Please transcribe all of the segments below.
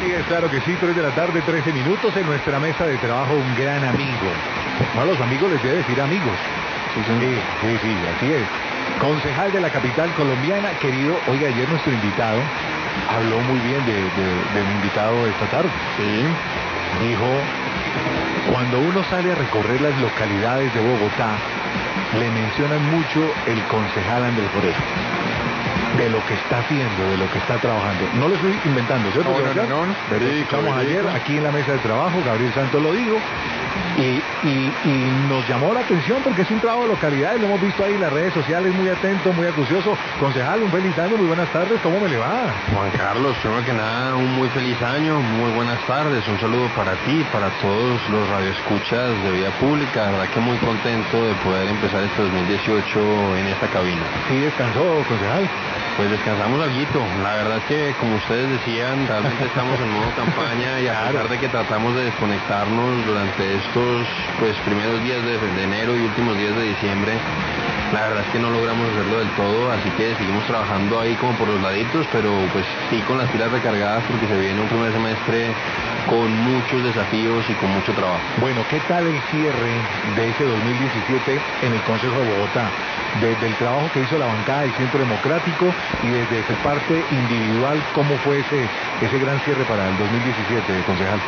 Así es, claro que sí, 3 de la tarde, 13 minutos en nuestra mesa de trabajo, un gran amigo. No, a los amigos les debe decir amigos. Sí, así es. Concejal de la capital colombiana, querido, oiga, ayer nuestro invitado habló muy bien de mi invitado de esta tarde. Sí. Dijo, cuando uno sale a recorrer las localidades de Bogotá, le mencionan mucho el concejal Andrés Forero, de lo que está haciendo, de lo que está trabajando. No lo estoy inventando, ¿cierto? No. Verificamos ayer aquí en la mesa de trabajo, Gabriel Santos lo dijo, y nos llamó la atención porque es un trabajo de localidad, lo hemos visto ahí en las redes sociales, muy atento, muy acucioso. Concejal, un feliz año, muy buenas tardes, ¿cómo me le va? Juan Carlos, primero que nada, un muy feliz año, muy buenas tardes, un saludo para ti, para todos los radioescuchas de Vía Pública, la verdad que muy contento de poder empezar este 2018 en esta cabina. ¿Sí descansó, concejal? Pues descansamos alguito, la verdad es que como ustedes decían, realmente estamos en modo campaña y a pesar de que tratamos de desconectarnos durante estos primeros días de enero y últimos días de diciembre, la verdad es que no logramos hacerlo del todo, así que seguimos trabajando ahí como por los laditos, pero pues sí con las pilas recargadas porque se viene un primer semestre con muchos desafíos y con mucho trabajo. Bueno, ¿qué tal el cierre de ese 2017 en el Consejo de Bogotá? Desde el trabajo que hizo la bancada del Centro Democrático y desde su parte individual, ¿cómo fue ese gran cierre para el 2017, concejal?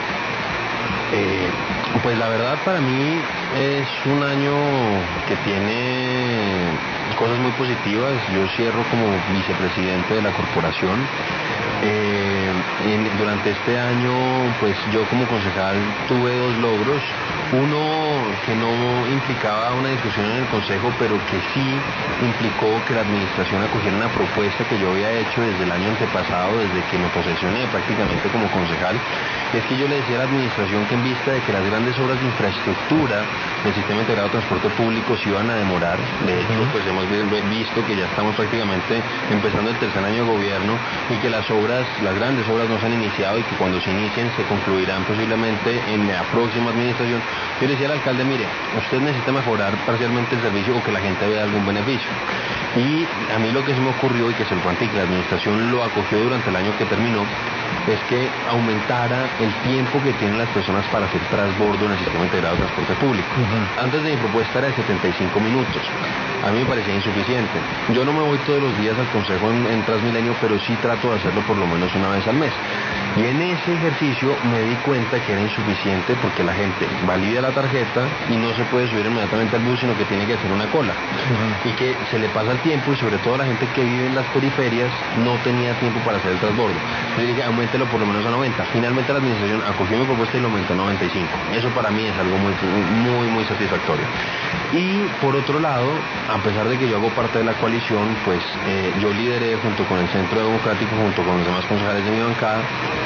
Pues la verdad para mí es un año que tiene cosas muy positivas. Yo cierro como vicepresidente de la corporación. Durante este año, pues yo como concejal tuve dos logros. Uno que no implicaba una discusión en el consejo, pero que sí implicó que la administración acogiera una propuesta que yo había hecho desde el año antepasado, desde que me posesioné prácticamente como concejal. Es que yo le decía a la administración que en vista de que las grandes obras de infraestructura del sistema integrado de transporte público se iban a demorar, de hecho pues hemos visto que ya estamos prácticamente empezando el tercer año de gobierno y que las grandes obras no se han iniciado y que cuando se inicien se concluirán posiblemente en la próxima administración. Yo le decía al alcalde, mire, usted necesita mejorar parcialmente el servicio o que la gente vea algún beneficio. Y a mí lo que se me ocurrió y que se lo planteé, que la administración lo acogió durante el año que terminó, es que aumentara el tiempo que tienen las personas para hacer transbordo en el sistema integrado de transporte público. Antes de mi propuesta era de 75 minutos. A mí me parecía insuficiente. Yo no me voy todos los días al consejo en Transmilenio, pero sí trato de hacerlo por lo menos una vez al mes. Y en ese ejercicio me di cuenta que era insuficiente porque la gente valida la tarjeta y no se puede subir inmediatamente al bus, sino que tiene que hacer una cola. Y que se le pasa el tiempo y sobre todo la gente que vive en las periferias no tenía tiempo para hacer el transbordo. Yo dije, auméntelo por lo menos a 90. Finalmente la administración acogió mi propuesta y lo aumentó a 95. Eso para mí es algo muy satisfactorio. Y por otro lado, a pesar de que yo hago parte de la coalición, pues yo lideré junto con el Centro Democrático, junto con los demás concejales de mi bancada,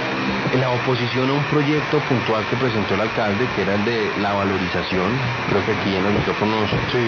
la oposición a un proyecto puntual que presentó el alcalde, que era el de la valorización. Creo que aquí en los micrófonos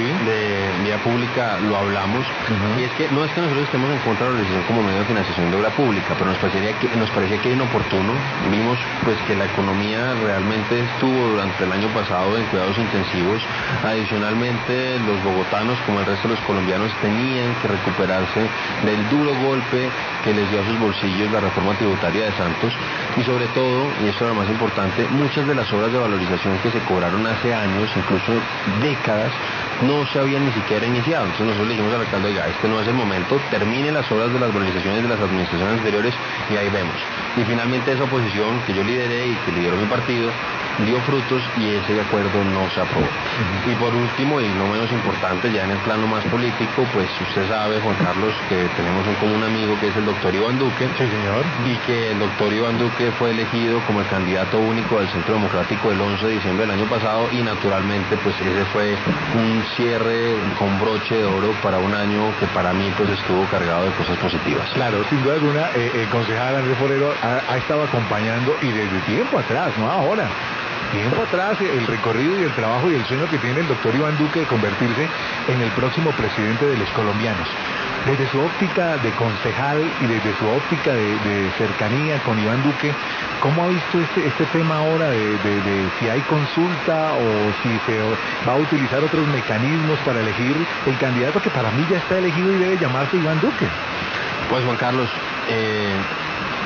de Vía Pública lo hablamos. Y es que no es que nosotros estemos en contra de la valorización como medio de financiación de obra pública, pero nos parecía que era inoportuno. Vimos pues que la economía realmente estuvo durante el año pasado en cuidados intensivos. Adicionalmente, los bogotanos, como el resto de los colombianos, tenían que recuperarse del duro golpe que les dio a sus bolsillos la reforma tributaria de Santos. Y sobre todo, y esto era lo más importante, muchas de las obras de valorización que se cobraron hace años, incluso décadas, no se habían ni siquiera iniciado. Entonces nosotros le dijimos al alcalde, oiga, este no es el momento, termine las obras de las valorizaciones de las administraciones anteriores y ahí vemos. Y finalmente esa oposición que yo lideré y que lideró mi partido, dio frutos y ese acuerdo no se aprobó. Y por último, y no menos importante, ya en el plano más político, pues usted sabe, Juan Carlos, que tenemos un común amigo que es el doctor Iván Duque. Sí, señor. Y que el doctor Iván Duque fue elegido como el candidato único del Centro Democrático el 11 de diciembre del año pasado y naturalmente pues ese fue un cierre con broche de oro para un año que para mí pues estuvo cargado de cosas positivas. Claro, sin duda alguna, el concejal Andrés Forero ha estado acompañando y desde tiempo atrás, no ahora. Tiempo atrás, el recorrido y el trabajo y el sueño que tiene el doctor Iván Duque de convertirse en el próximo presidente de los colombianos. Desde su óptica de concejal y desde su óptica de cercanía con Iván Duque, ¿cómo ha visto este tema ahora de si hay consulta o si se va a utilizar otros mecanismos para elegir el candidato que para mí ya está elegido y debe llamarse Iván Duque? Pues Juan Carlos,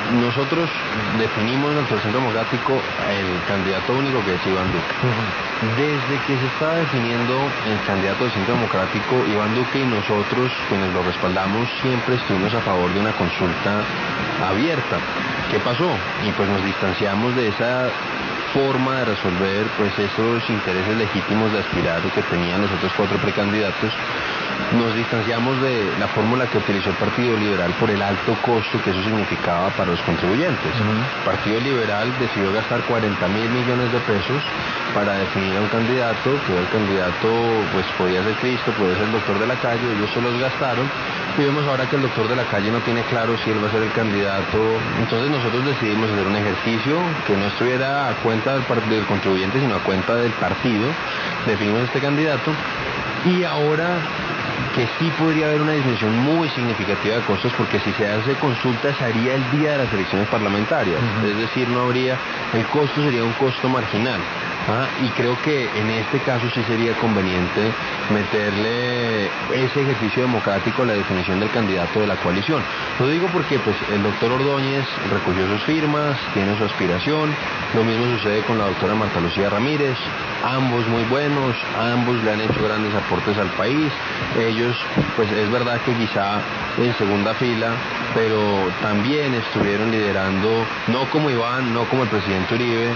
nosotros definimos dentro del Centro Democrático el candidato único, que es Iván Duque. Desde que se estaba definiendo el candidato del Centro Democrático, Iván Duque y nosotros, quienes lo respaldamos, siempre estuvimos a favor de una consulta abierta. ¿Qué pasó? Y pues nos distanciamos de esa forma de resolver pues esos intereses legítimos de aspirar que tenían los otros 4 precandidatos. Nos distanciamos de la fórmula que utilizó el Partido Liberal por el alto costo que eso significaba para los contribuyentes. El Partido Liberal decidió gastar 40.000 millones de pesos para definir a un candidato, que el candidato pues podía ser Cristo, podía ser el doctor de la calle, ellos se los gastaron, y vemos ahora que el doctor de la calle no tiene claro si él va a ser el candidato. Entonces nosotros decidimos hacer un ejercicio que no estuviera a cuenta del contribuyente, sino a cuenta del partido. Definimos este candidato, y ahora que sí podría haber una disminución muy significativa de costos, porque si se hace consulta se haría el día de las elecciones parlamentarias, es decir, no habría, el costo sería un costo marginal. Y creo que en este caso sí sería conveniente meterle ese ejercicio democrático a la definición del candidato de la coalición. Lo digo porque pues el doctor Ordóñez recogió sus firmas, tiene su aspiración, lo mismo sucede con la doctora Marta Lucía Ramírez, ambos muy buenos, ambos le han hecho grandes aportes al país, ellos pues es verdad que quizá en segunda fila, pero también estuvieron liderando, no como Iván, no como el presidente Uribe,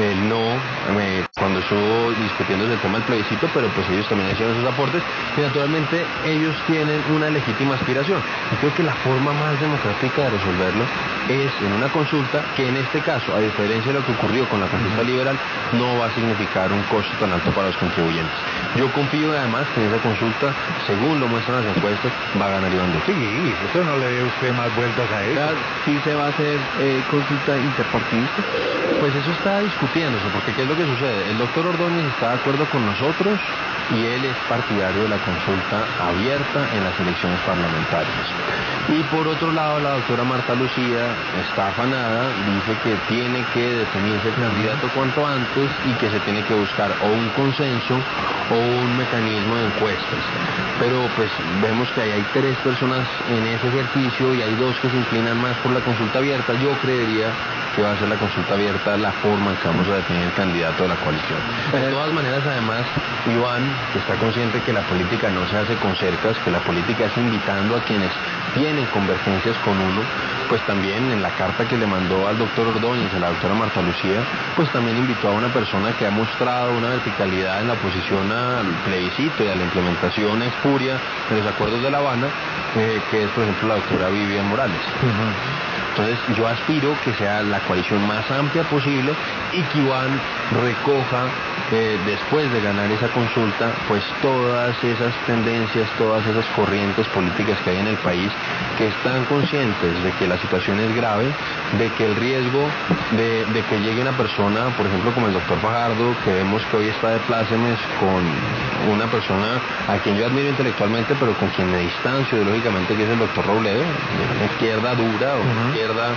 cuando estuvo discutiéndose el tema del plebiscito, pero pues ellos también hicieron sus aportes, y naturalmente ellos tienen una legítima aspiración. Y creo que la forma más democrática de resolverlo es en una consulta que en este caso, a diferencia de lo que ocurrió con la consulta liberal, no va a significar un costo tan alto para los contribuyentes. Yo confío además que en esa consulta, según lo muestran las encuestas, va a ganar Iván Duque. Sí, eso no le dé usted más vueltas a eso. ¿Sí se va a hacer consulta interpartidista? Pues eso está discutiéndose, porque ¿qué es lo que sucede? El doctor Ordóñez está de acuerdo con nosotros y él es partidario de la consulta abierta en las elecciones parlamentarias. Y por otro lado, la doctora Marta Lucía está afanada, dice que tiene que definirse el candidato cuanto antes y que se tiene que buscar o un consenso o un mecanismo de encuestas. Pero pues vemos que hay 3 personas en ese ejercicio y hay 2 que se inclinan más por la consulta abierta. Yo creería que va a ser la consulta abierta la forma en que vamos a definir el candidato de la coalición. De todas maneras, además, Iván, que está consciente que la política no se hace con cercas, que la política es invitando a quienes tienen convergencias con uno, pues también en la carta que le mandó al doctor Ordóñez, a la doctora Marta Lucía, pues también invitó a una persona que ha mostrado una verticalidad en la oposición al plebiscito y a la implementación espuria de los acuerdos de La Habana, que es por ejemplo la doctora Vivian Morales. Entonces yo aspiro que sea la coalición más amplia posible y que Iván recoja, después de ganar esa consulta, pues todas esas tendencias, todas esas corrientes políticas que hay en el país, que están conscientes de que la situación es grave, de que el riesgo de que llegue una persona, por ejemplo como el doctor Fajardo, que vemos que hoy está de plácemes con una persona a quien yo admiro intelectualmente, pero con quien me distancio ideológicamente, que es el doctor Robledo, de una izquierda dura o una izquierda,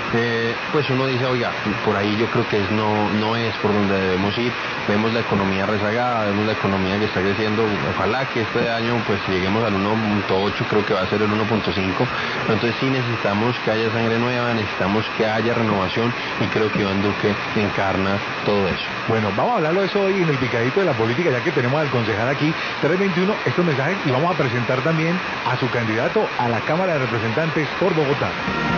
pues uno dice, oiga, por ahí yo creo que no es por donde debemos ir. Vemos la economía rezagada, vemos la economía que está creciendo, ojalá que este año pues lleguemos al 1.8, creo que va a ser el 1.5, pero entonces sí necesitamos que haya sangre nueva, necesitamos que haya renovación, y creo que Iván Duque encarna todo eso. Bueno, vamos a hablarlo de eso hoy en el picadito de la política, ya que tenemos al concejal aquí, 321, estos mensajes, y vamos a presentar también a su candidato a la Cámara de Representantes por Bogotá.